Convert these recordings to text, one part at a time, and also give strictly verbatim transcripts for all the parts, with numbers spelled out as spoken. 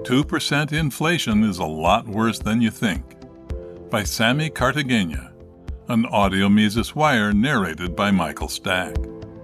two percent Inflation is a Lot Worse Than You Think, by Sammy Cartagena, an audio Mises Wire narrated by Michael Stack.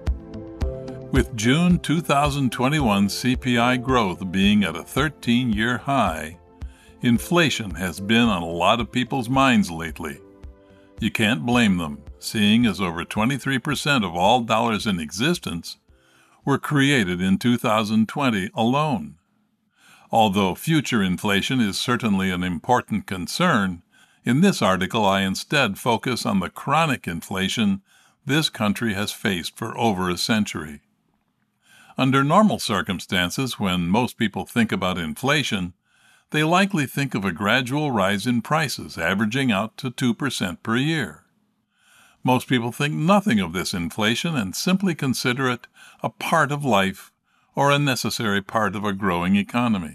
With June two thousand twenty-one C P I growth being at a thirteen-year high, inflation has been on a lot of people's minds lately. You can't blame them, seeing as over twenty-three percent of all dollars in existence were created in two thousand twenty alone. Although future inflation is certainly an important concern, in this article I instead focus on the chronic inflation this country has faced for over a century. Under normal circumstances, when most people think about inflation, they likely think of a gradual rise in prices averaging out to two percent per year. Most people think nothing of this inflation and simply consider it a part of life or a necessary part of a growing economy.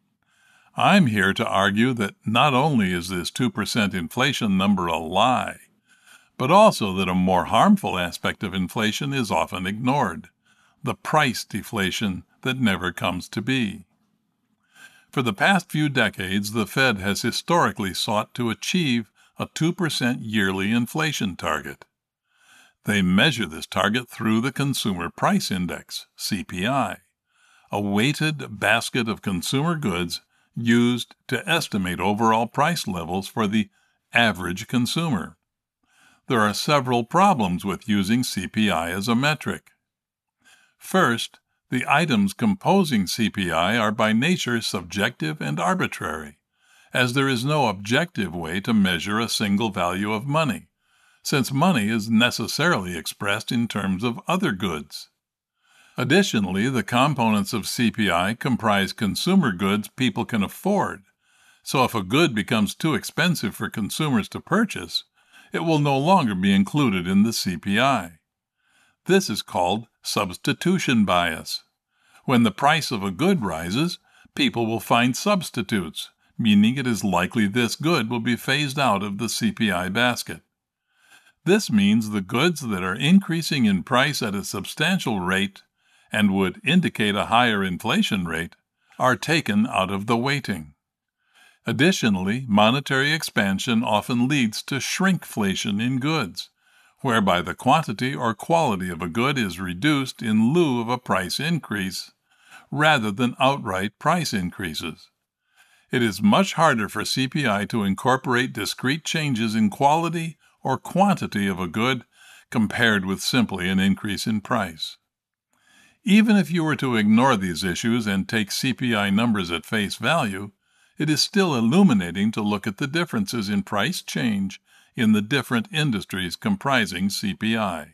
I'm here to argue that not only is this two percent inflation number a lie, but also that a more harmful aspect of inflation is often ignored, the price deflation that never comes to be. For the past few decades, the Fed has historically sought to achieve a two percent yearly inflation target. They measure this target through the Consumer Price Index, C P I, a weighted basket of consumer goods used to estimate overall price levels for the average consumer. There are several problems with using C P I as a metric. First, the items composing C P I are by nature subjective and arbitrary, as there is no objective way to measure a single value of money, since money is necessarily expressed in terms of other goods. Additionally, the components of C P I comprise consumer goods people can afford, so if a good becomes too expensive for consumers to purchase, it will no longer be included in the C P I. This is called substitution bias. When the price of a good rises, people will find substitutes, meaning it is likely this good will be phased out of the C P I basket. This means the goods that are increasing in price at a substantial rate and would indicate a higher inflation rate are taken out of the weighting. Additionally, monetary expansion often leads to shrinkflation in goods, whereby the quantity or quality of a good is reduced in lieu of a price increase, rather than outright price increases. It is much harder for C P I to incorporate discrete changes in quality or quantity of a good compared with simply an increase in price. Even if you were to ignore these issues and take C P I numbers at face value, it is still illuminating to look at the differences in price change in the different industries comprising C P I.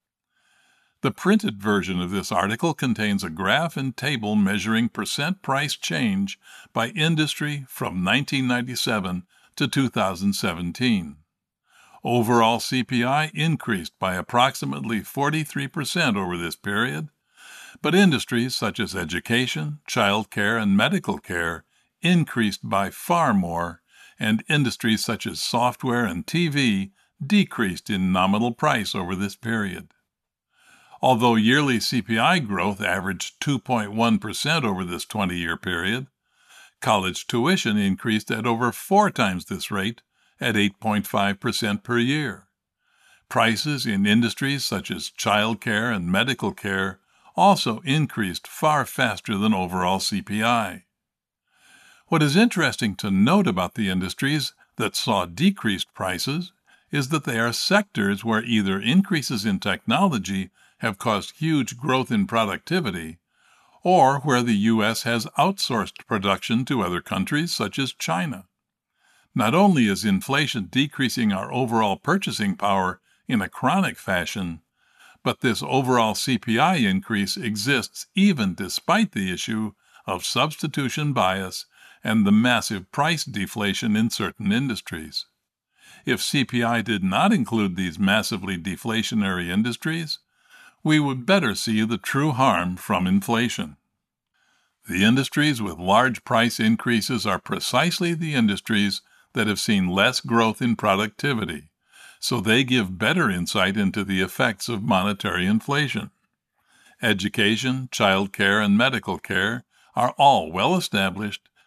The printed version of this article contains a graph and table measuring percent price change by industry from nineteen ninety-seven to two thousand seventeen. Overall C P I increased by approximately forty-three percent over this period, but industries such as education, child care, and medical care increased by far more, and industries such as software and T V decreased in nominal price over this period. Although yearly C P I growth averaged two point one percent over this twenty-year period, college tuition increased at over four times this rate at eight point five percent per year. Prices in industries such as child care and medical care also increased far faster than overall C P I. What is interesting to note about the industries that saw decreased prices is that they are sectors where either increases in technology have caused huge growth in productivity, or where the U S has outsourced production to other countries such as China. Not only is inflation decreasing our overall purchasing power in a chronic fashion, but this overall C P I increase exists even despite the issue of substitution bias and the massive price deflation in certain industries. If C P I did not include these massively deflationary industries, we would better see the true harm from inflation. The industries with large price increases are precisely the industries that have seen less growth in productivity, so they give better insight into the effects of monetary inflation. Education, child care, and medical care are all well established,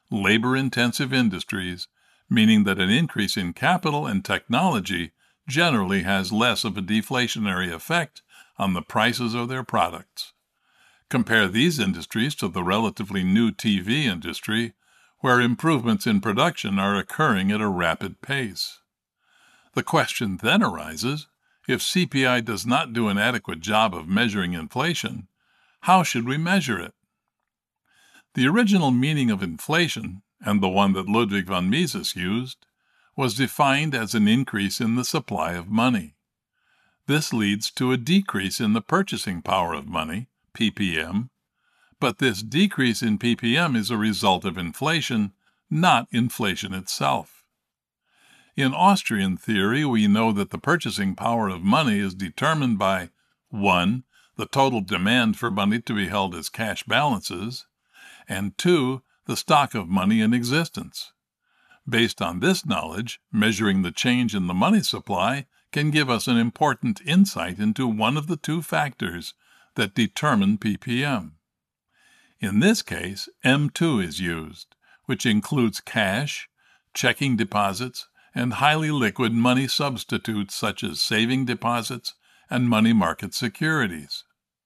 labor-intensive industries, meaning that an increase in capital and technology generally has less of a deflationary effect on the prices of their products. Compare these industries to the relatively new T V industry, where improvements in production are occurring at a rapid pace. The question then arises, if C P I does not do an adequate job of measuring inflation, how should we measure it? The original meaning of inflation, and the one that Ludwig von Mises used, was defined as an increase in the supply of money. This leads to a decrease in the purchasing power of money, P P M, but this decrease in P P M is a result of inflation, not inflation itself. In Austrian theory, we know that the purchasing power of money is determined by one. The total demand for money to be held as cash balances, and two. The stock of money in existence. Based on this knowledge, measuring the change in the money supply can give us an important insight into one of the two factors that determine P P M. In this case, M two is used, which includes cash, checking deposits, and highly liquid money substitutes such as saving deposits and money market securities.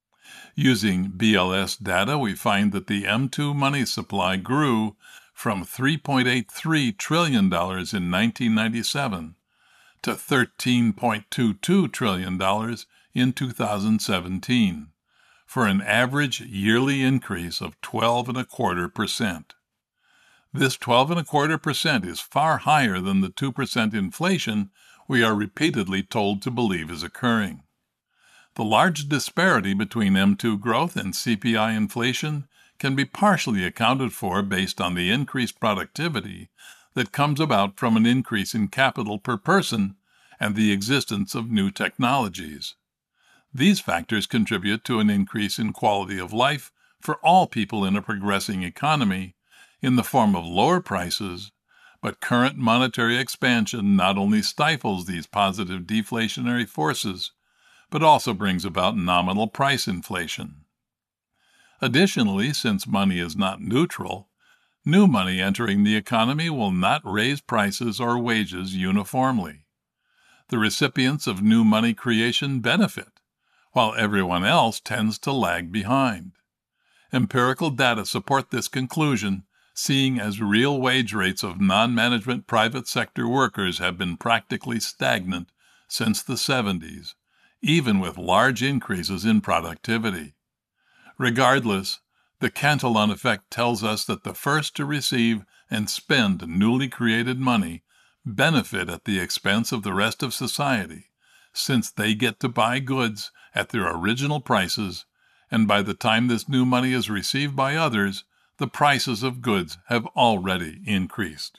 Using B L S data, we find that the M two money supply grew from three point eight three trillion dollars in nineteen ninety-seven to thirteen point two two trillion dollars in two thousand seventeen, for an average yearly increase of twelve and a quarter percent. This twelve and a quarter percent is far higher than the two percent inflation we are repeatedly told to believe is occurring. The large disparity between M two growth and C P I inflation can be partially accounted for based on the increased productivity that comes about from an increase in capital per person and the existence of new technologies. These factors contribute to an increase in quality of life for all people in a progressing economy in the form of lower prices, but current monetary expansion not only stifles these positive deflationary forces, but also brings about nominal price inflation. Additionally, since money is not neutral, new money entering the economy will not raise prices or wages uniformly. The recipients of new money creation benefit, while everyone else tends to lag behind. Empirical data support this conclusion, seeing as real wage rates of non-management private sector workers have been practically stagnant since the seventies, even with large increases in productivity. Regardless, the Cantillon effect tells us that the first to receive and spend newly created money benefit at the expense of the rest of society, since they get to buy goods at their original prices, and by the time this new money is received by others, the prices of goods have already increased.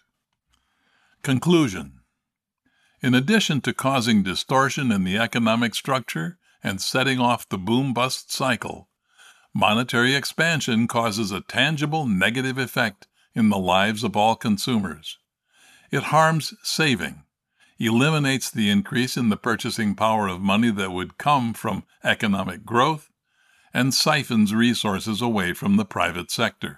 Conclusion. In addition to causing distortion in the economic structure and setting off the boom-bust cycle, monetary expansion causes a tangible negative effect in the lives of all consumers. It harms saving, eliminates the increase in the purchasing power of money that would come from economic growth, and siphons resources away from the private sector.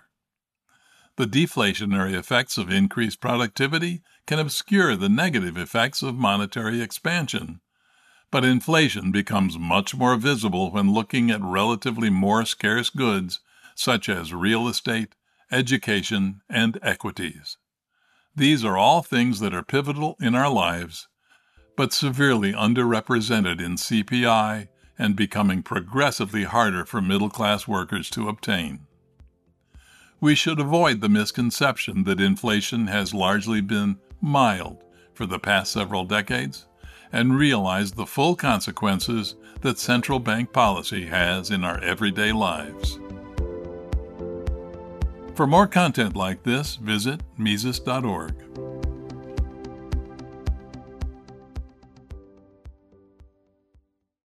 The deflationary effects of increased productivity can obscure the negative effects of monetary expansion, but inflation becomes much more visible when looking at relatively more scarce goods such as real estate, education, and equities. These are all things that are pivotal in our lives, but severely underrepresented in C P I and becoming progressively harder for middle-class workers to obtain. We should avoid the misconception that inflation has largely been mild for the past several decades and realize the full consequences that central bank policy has in our everyday lives. For more content like this, visit Mises dot org.